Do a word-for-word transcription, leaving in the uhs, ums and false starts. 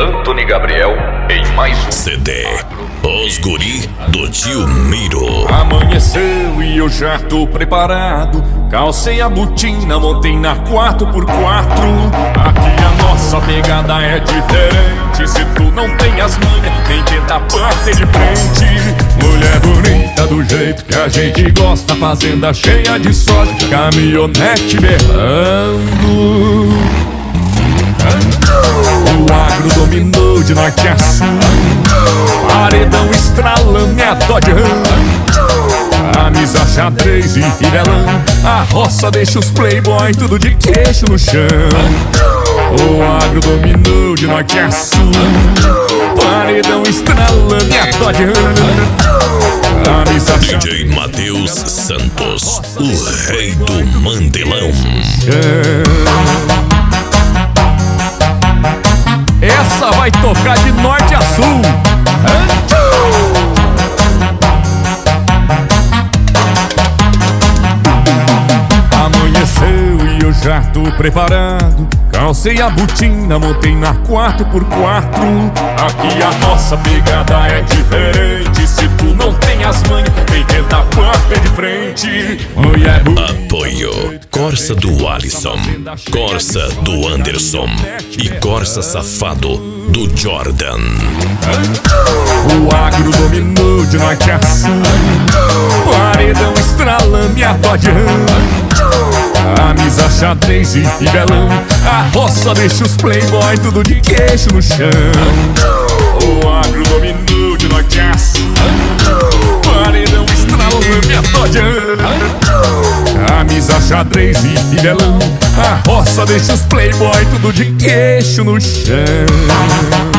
Antony Gabriel em mais um C D Os Guri do Tio Miro. Amanheceu e eu já tô preparado. Calcei a botina, montei na quatro por quatro. Aqui a nossa pegada é diferente. Se tu não tem as manhas, nem tenta bater de frente. Mulher bonita do jeito que a gente gosta, fazenda cheia de soja, caminhonete berrando. O agro dominou de norte a sul, paredão estralando e a Dodge Ram, camisa xadrez e fivelão. A roça deixa os playboy tudo de queixo no chão. O agro dominou de norte a sul, paredão estralando e a Dodge Ram, camisa D J Matheus Santos, o rei do mandelão. Essa vai tocar de norte a sul. Amanheceu e eu já tô preparado. Calcei a botina, montei na quatro por quatro. Aqui a nossa pegada é diferente. Se tu não tem as manhas, vem tentar bater de frente. Mulher Apoio Corsa do Alisson, Corsa do Anderson e Corsa Safado do Jordan. O agro dominou de norte a sul, paredão estralando e a Dodge Ram, camisa xadrez e fivelão. A roça deixa os playboy tudo de queixo no chão. O agro dominou de norte a sul, paredão estralando e a Dodge Ram, camisa xadrez e fivelão. A roça deixa os playboy tudo de queixo no chão.